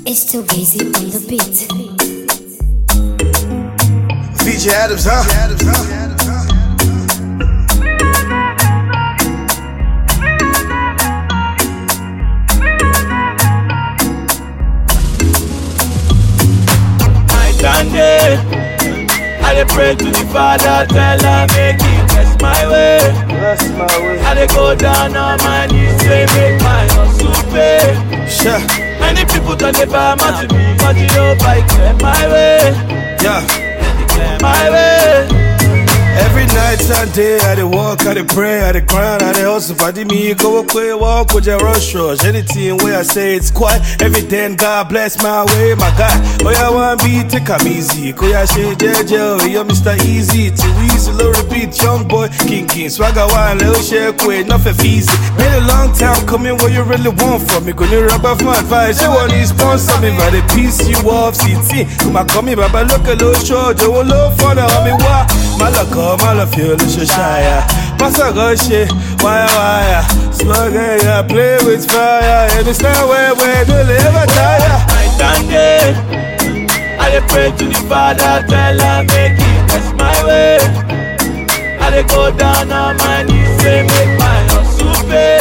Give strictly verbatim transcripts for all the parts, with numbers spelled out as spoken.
It's too easy on the beat. V J Adams, huh? Night and day, I dey pray to the Father, tell her make He bless my way. Bless my way. I dey go down on my knees, say make my hustle pay. Sure. Many people turn they buy my to me, but you know I clear my way. Yeah. Clear my way. Every night and day, I dey walk, I dey pray, I dey grind, I dey hustle. Fadi me, go away, walk with your rush rush. Anything where I say it's quiet, every day, and God bless my way, my God. Oh yeah, one beat, take 'em easy. Go yeah, shey jeje, you're Mister Easy. Too easy, low repeat, young boy, king king. Swagger one, little shake weight, nothing easy. Been a long time coming, what you really want from me? Gonna rub off my advice, you want to sponsor me, but they piece you off, C T. Come on, come here, baba, look a little short, you will look for the homie, what? Malaka. I love you, little shy. Pass a good shit, wire, wire. Slug, yeah, play with fire. And it's not where we do live a tire. Night and day, I dey pray to the Father, tell her make He bless my way. I dey go down on my knees, say make my hustle pay.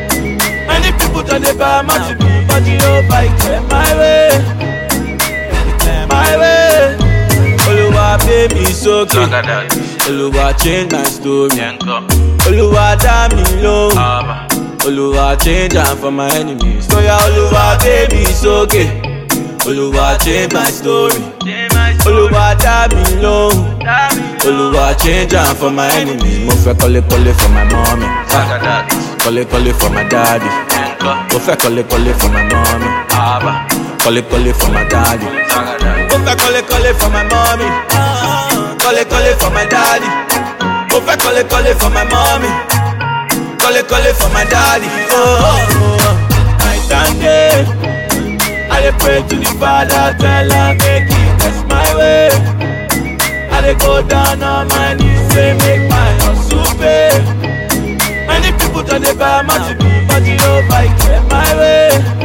Many people turn they buy my to me, but you know I clear my way. Clear my way. Oluwa pay me so good. Oluwa change my story. Oluwa dá mi lóhùn. Oluwa change am for my enemies. So yeah, Oluwa pay me so good. Oluwa change my story. Oluwa dá mi lóhùn. Oluwa change am for my enemies. Mo fẹ́ kọ́lé kọ́lé for my mommy. Kọ́lé kọ́lé for my daddy. Mo fẹ́ kọ́lé kọ́lé for my mommy. Kọ́lé kọ́lé for my daddy. Mo fẹ́ kọ́lé kọ́lé for my mommy. Kọ́lé kọ́lé for my daddy. Mo fẹ́ kọ́lé kọ́lé for my mommy. Kọ́lé kọ́lé for my daddy. Oh, oh, oh. Night and day, I dey pray to the Father, tell her make He bless my way. I dey go down on my knees, say make my hustle pay. Many people turn they buy my to me, but you know I clear my way.